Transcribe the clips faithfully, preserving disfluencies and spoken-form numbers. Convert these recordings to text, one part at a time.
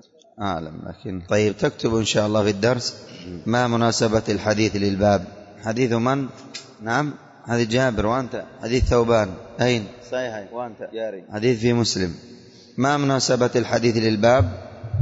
أعلم، لكن طيب تكتب إن شاء الله في الدرس ما مناسبة الحديث للباب. حديث من؟ نعم حديث جابر، وأنت حديث ثوبان. أين؟ صحيح، وأنت جاري حديث في مسلم. ما مناسبة الحديث للباب؟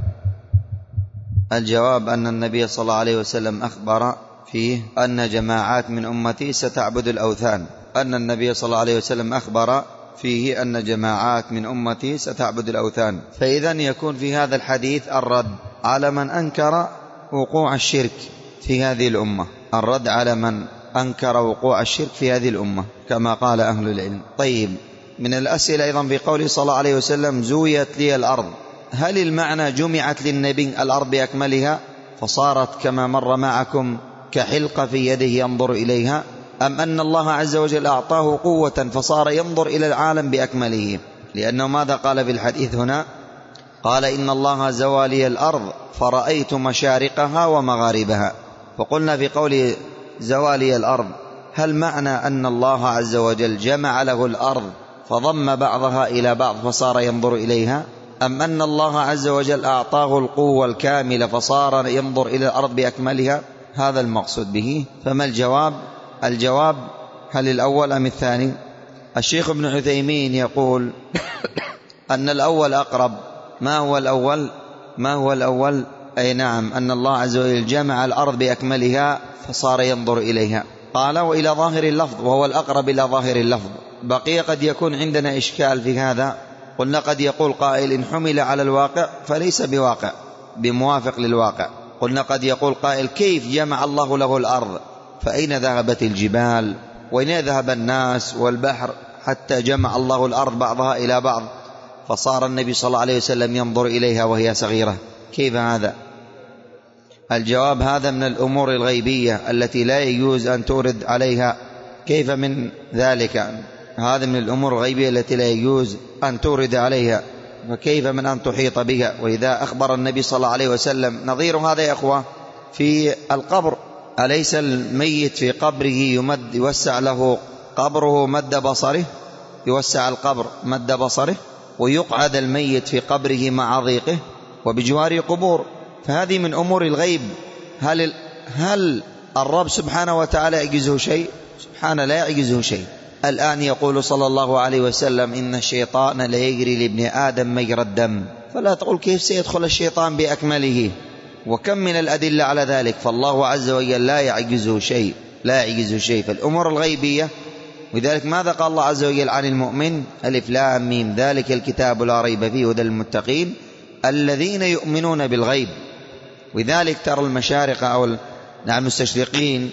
الجواب أن النبي صلى الله عليه وسلم أخبر فيه أن جماعات من أمتي ستعبد الأوثان. أن النبي صلى الله عليه وسلم أخبر فيه أن جماعات من أمتي ستعبد الأوثان، فإذا يكون في هذا الحديث الرد على من أنكر وقوع الشرك في هذه الأمة، الرد على من أنكر وقوع الشرك في هذه الأمة كما قال أهل العلم. طيب، من الأسئلة أيضا في قوله صلى الله عليه وسلم زويت لي الأرض، هل المعنى جمعت للنبي الأرض بأكملها فصارت كما مر معكم كحلقة في يده ينظر إليها، أم أن الله عز وجل أعطاه قوة فصار ينظر إلى العالم بأكمله؟ لأنه ماذا قال في الحديث هنا؟ قال إن الله زوى لي الأرض فرأيت مشارقها ومغاربها. فقلنا في قول زوالي الأرض هل معنى أن الله عز وجل جمع له الأرض فضم بعضها إلى بعض فصار ينظر إليها، أم أن الله عز وجل أعطاه القوة الكاملة فصار ينظر إلى الأرض بأكملها؟ هذا المقصود به. فما الجواب؟ الجواب هل الأول أم الثاني؟ الشيخ ابن عثيمين يقول أن الأول أقرب. ما هو الأول؟ ما هو الأول؟ أي نعم، أن الله عز وجل جمع الأرض بأكملها فصار ينظر إليها. قال وإلى ظاهر اللفظ، وهو الأقرب إلى ظاهر اللفظ. بقي قد يكون عندنا إشكال في هذا. قلنا قد يقول قائل إن حمل على الواقع فليس بواقع بموافق للواقع. قلنا قد يقول قائل كيف جمع الله له الأرض، فأين ذهبت الجبال وأين ذهب الناس والبحر حتى جمع الله الأرض بعضها إلى بعض فصار النبي صلى الله عليه وسلم ينظر إليها وهي صغيرة؟ كيف هذا؟ الجواب هذا من الأمور الغيبية التي لا يجوز أن تورد عليها. كيف من ذلك؟ هذا من الأمور الغيبية التي لا يجوز أن تورد عليها، وكيف من أن تحيط بها؟ وإذا أخبر النبي صلى الله عليه وسلم نظير هذا يا أخوة في القبر، أليس الميت في قبره يمد يوسع له قبره مد بصره، يوسع القبر مد بصره، ويقعد الميت في قبره مع ضيقه وبجوار قبور؟ فهذه من أمور الغيب. هل هل الرب سبحانه وتعالى يعجزه شيء؟ سبحانه لا يعجزه شيء. الآن يقول صلى الله عليه وسلم إن الشيطان لا يجري لابن آدم مجرى الدم، فلا تقول كيف سيدخل الشيطان بأكمله، وكم من الأدلة على ذلك. فالله عز وجل لا يعجزه شيء، لا يعجزه شيء. فالأمور الغيبية، ولذلك ماذا قال الله عز وجل عن المؤمن؟ ألف لام ميم ذلك الكتاب لا ريب فيه هدى للمتقين الذين يؤمنون بالغيب. وذلك ترى المشارقة أو نعم المستشرقين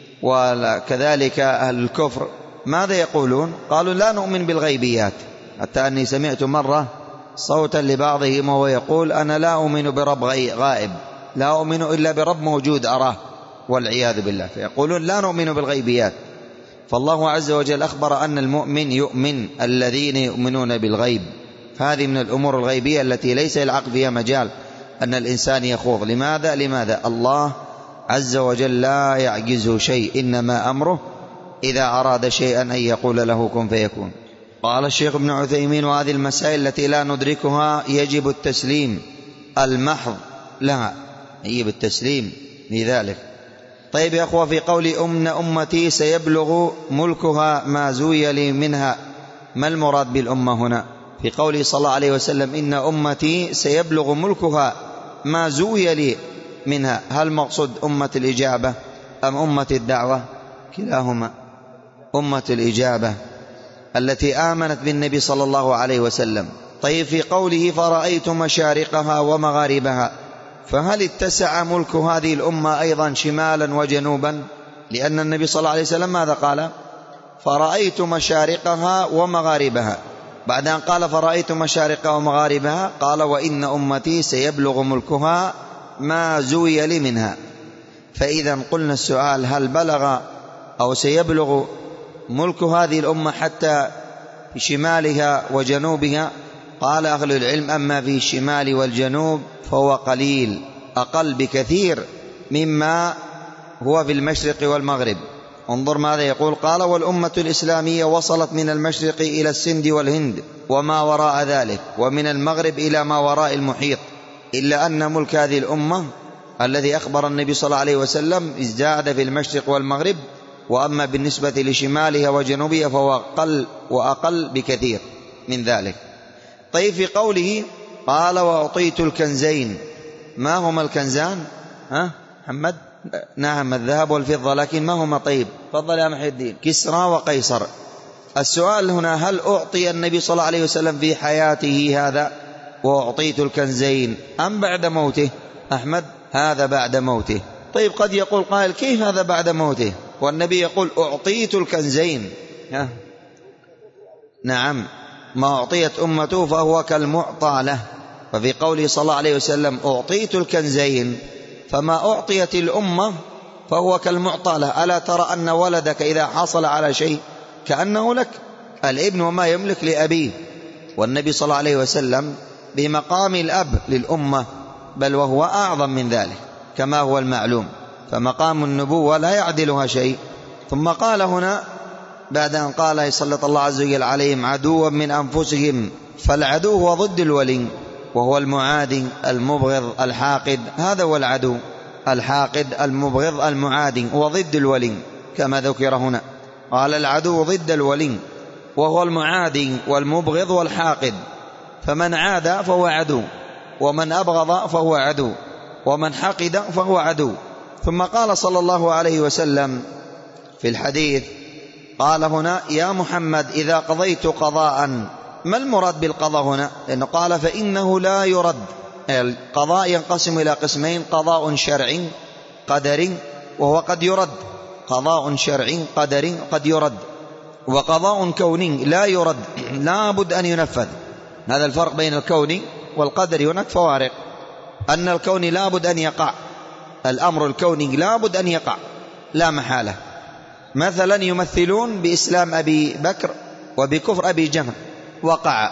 وكذلك أهل الكفر ماذا يقولون؟ قالوا لا نؤمن بالغيبيات. حتى أني سمعت مرة صوتا لبعضهم وهو يقول أنا لا أؤمن برب غائب، لا أؤمن إلا برب موجود أراه، والعياذ بالله. فيقولون لا نؤمن بالغيبيات. فالله عز وجل أخبر أن المؤمن يؤمن الذين يؤمنون بالغيب. هذه من الأمور الغيبية التي ليس العقل فيها مجال أن الإنسان يخوض. لماذا؟ لماذا؟ الله عز وجل لا يعجزه شيء، إنما أمره إذا أراد شيئا أن يقول له كن فيكون. قال الشيخ ابن عثيمين وهذه المسائل التي لا ندركها يجب التسليم المحض لها، يجب التسليم لذلك. طيب يا أخوة، في قول أمن أمتي سيبلغ ملكها ما زوي لي منها، ما المراد بالأمة هنا؟ في قوله صلى الله عليه وسلم إن أمتي سيبلغ ملكها ما زوي لي منها، هل مقصود أمة الإجابة أم أمة الدعوة؟ كلاهما. أمة الإجابة التي آمنت بالنبي صلى الله عليه وسلم. طيب في قوله فرأيت مشارقها ومغاربها، فهل اتسع ملك هذه الأمة أيضا شمالا وجنوبا؟ لأن النبي صلى الله عليه وسلم ماذا قال؟ فرأيت مشارقها ومغاربها. بعد أن قال فرأيت مشارقها ومغاربها قال وإن أمتي سيبلغ ملكها ما زوي لي منها. فإذا قلنا السؤال هل بلغ أو سيبلغ ملك هذه الأمة حتى في شمالها وجنوبها؟ قال أهل العلم أما في الشمال والجنوب فهو قليل، أقل بكثير مما هو في المشرق والمغرب. انظر ماذا يقول، قال والأمة الإسلامية وصلت من المشرق إلى السند والهند وما وراء ذلك، ومن المغرب إلى ما وراء المحيط، إلا أن ملك هذه الأمة الذي أخبر النبي صلى الله عليه وسلم ازداد في المشرق والمغرب، وأما بالنسبة لشمالها وجنوبها فهو أقل وأقل بكثير من ذلك. طيب في قوله قال وأعطيت الكنزين، ما هما الكنزان؟ ها محمد؟ نعم الذهب والفضة، لكن ما هما؟ طيب تفضل يا محي الدين. كسرى وقيصر. السؤال هنا هل أعطي النبي صلى الله عليه وسلم في حياته هذا وأعطيت الكنزين أم بعد موته؟ أحمد هذا بعد موته. طيب قد يقول قائل كيف هذا بعد موته والنبي يقول أعطيت الكنزين؟ ها؟ نعم ما أعطيت أمته فهو كالمعطى له. ففي قوله صلى الله عليه وسلم أعطيت الكنزين فما أعطيت الأمة فهو كالمعطى له. ألا ترى أن ولدك إذا حصل على شيء كأنه لك؟ الابن وما يملك لأبيه، والنبي صلى الله عليه وسلم بمقام الأب للأمة، بل وهو أعظم من ذلك كما هو المعلوم، فمقام النبوة لا يعدلها شيء. ثم قال هنا بعد أن قال يسلط الله عز وجل عليهم عدوا من أنفسهم، فالعدو هو ضد الولي وهو المعادي المبغض الحاقد. هذا هو العدو، الحاقد المبغض المعادي هو ضد الولي كما ذكر هنا. قال العدو ضد الولي وهو المعادي والمبغض والحاقد، فمن عاد فهو عدو، ومن أبغض فهو عدو، ومن حقد فهو عدو. ثم قال صلى الله عليه وسلم في الحديث قال هنا يا محمد إذا قضيت قضاء، ما المراد بالقضاء هنا؟ لأنه قال فإنه لا يرد. القضاء ينقسم إلى قسمين، قضاء شرعي قدري وهو قد يرد، قضاء شرعي قدري قد يرد، وقضاء كوني لا يرد لا بد أن ينفذ. هذا الفرق بين الكوني والقدري. هناك فوارق، أن الكوني لا بد أن يقع، الأمر الكوني لا بد أن يقع لا محالة. مثلا يمثلون بإسلام أبي بكر وبكفر أبي جهل وقع،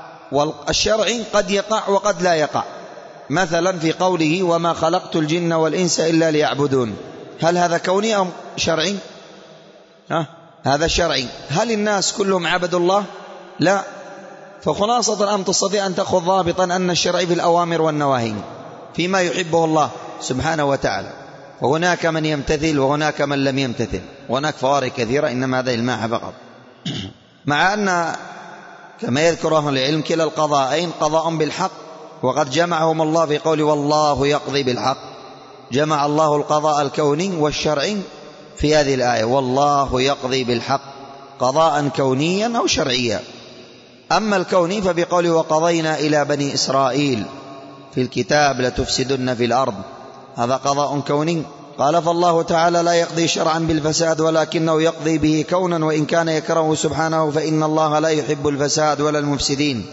والشرعي قد يقع وقد لا يقع. مثلا في قوله وما خلقت الجن والإنس إلا ليعبدون، هل هذا كوني أم شرعي؟ ها؟ هذا شرعي. هل الناس كلهم عبدوا الله؟ لا. فخلاصة الأمر تستطيع أن تأخذ ضابطا أن الشرعي في الأوامر والنواهي فيما يحبه الله سبحانه وتعالى، وهناك من يمتثل وهناك من لم يمتثل، وهناك فوارق كثيرة، إنما هذا الماحة فقط. مع أن كما يذكر أهل العلم كلا القضاءين قضاء بالحق، وقد جمعهم الله في قوله والله يقضي بالحق. جمع الله القضاء الكوني والشرعي في هذه الآية، والله يقضي بالحق، قضاء كونيا أو شرعيا. أما الكوني فبقوله وقضينا إلى بني إسرائيل في الكتاب لتفسدن في الأرض، هذا قضاء كوني. قال فالله تعالى لا يقضي شرعا بالفساد ولكنه يقضي به كونا، وإن كان يكرهه سبحانه فإن الله لا يحب الفساد ولا المفسدين،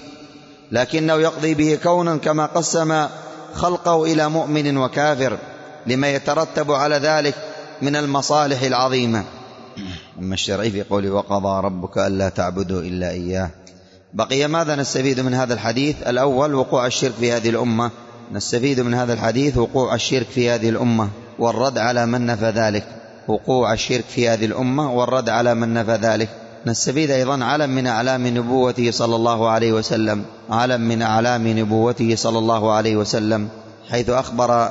لكنه يقضي به كونا كما قسم خلقه إلى مؤمن وكافر لما يترتب على ذلك من المصالح العظيمة. أما الشرعي في قوله وقضى ربك ألا تعبدوا إلا إياه. بقي ماذا نستفيد من هذا الحديث؟ الأول وقوع الشرك في هذه الأمة، نستفيد من هذا الحديث وقوع الشرك في هذه الأمة والرد على من نفى ذلك، وقوع الشرك في هذه الأمة والرد على من نفى ذلك. نستفيد أيضا علم من أعلام نبوته صلى الله عليه وسلم، علم من أعلام نبوته صلى الله عليه وسلم، حيث أخبر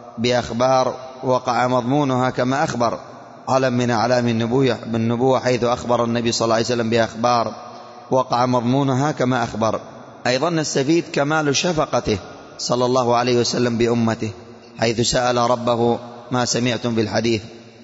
بأخبار وقع مضمونها كما أخبر. علم من أعلام النبوة حيث أخبر النبي صلى الله عليه وسلم بأخبار وقع مضمونها كما أخبر. أيضا نستفيد كمال شفقته صلى الله عليه وسلم بأمته، حيث سأل ربه ما سمعتم بالحديث،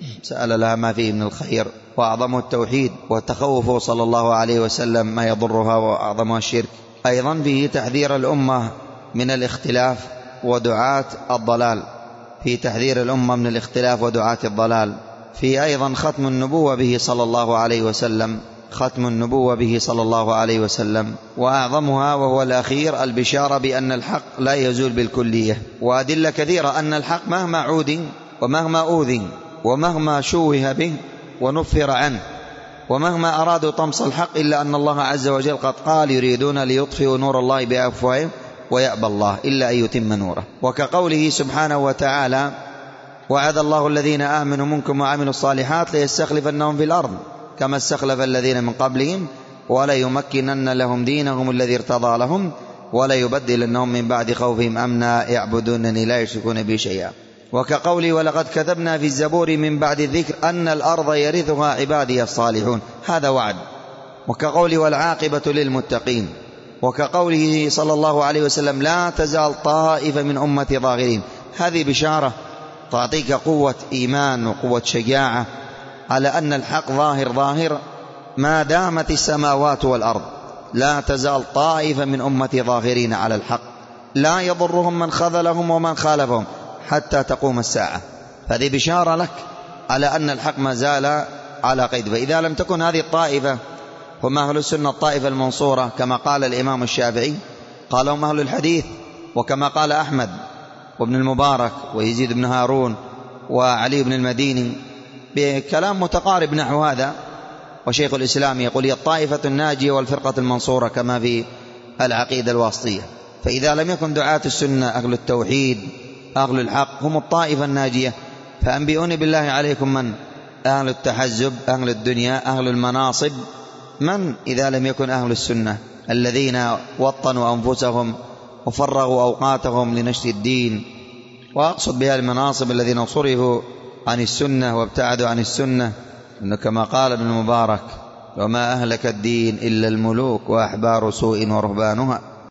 سأل لها ما فيه من الخير، وأعظمه التوحيد، وتخوفه صلى الله عليه وسلم ما يضرها وأعظمها الشرك. أيضا فيه تحذير الأمة من الاختلاف ودعاة الضلال، في تحذير الأمة من الاختلاف ودعاة الضلال. في أيضا ختم النبوة به صلى الله عليه وسلم، ختم النبوة به صلى الله عليه وسلم، وأعظمها وهو الأخير البشارة بأن الحق لا يزول بالكلية، وأدلة كثيرة أن الحق مهما عود ومهما أوذي ومهما شوه به ونفر عنه ومهما أرادوا طمس الحق، إلا أن الله عز وجل قد قال يريدون ليطفئوا نور الله بأفواههم ويأبى الله إلا أن يتم نوره. وكقوله سبحانه وتعالى وعد الله الذين آمنوا منكم وعملوا الصالحات ليستخلفنهم في الأرض كما استخلف الذين من قبلهم ولا يمكنن لهم دينهم الذي ارتضى لهم ولا يبدلنهم من بعد خوفهم أمنا يعبدونني لا يشركون بي شيئا. وكقولي ولقد كتبنا في الزبور من بعد الذكر أن الأرض يرثها عبادي الصالحون، هذا وعد. وكقولي والعاقبة للمتقين. وكقوله صلى الله عليه وسلم لا تزال طائفة من أمتي ظاهرين، هذه بشارة تعطيك قوة إيمان وقوة شجاعة على أن الحق ظاهر ظاهر ما دامت السماوات والأرض. لا تزال طائفة من أمتي ظاهرين على الحق لا يضرهم من خذلهم ومن خالفهم حتى تقوم الساعة. هذه بشارة لك على أن الحق ما زال على قيد. فإذا لم تكن هذه الطائفة هم أهل السنة الطائفة المنصورة كما قال الإمام الشافعي، قال هم أهل الحديث، وكما قال أحمد وابن المبارك ويزيد بن هارون وعلي بن المديني بكلام متقارب نحو هذا. وشيخ الإسلام يقول هي الطائفة الناجية والفرقة المنصورة كما في العقيدة الواسطية. فإذا لم يكن دعاة السنة أهل التوحيد أهل الحق هم الطائفة الناجية، فأنبئوني بالله عليكم من أهل التحزب أهل الدنيا أهل المناصب، من إذا لم يكن أهل السنة الذين وطنوا أنفسهم وفرغوا أوقاتهم لنشر الدين. وأقصد بها المناصب الذين صرفوا عن السنة وابتعدوا عن السنة، إنه كما قال ابن المبارك وما أهلك الدين إلا الملوك وأحبار سوء ورهبانها.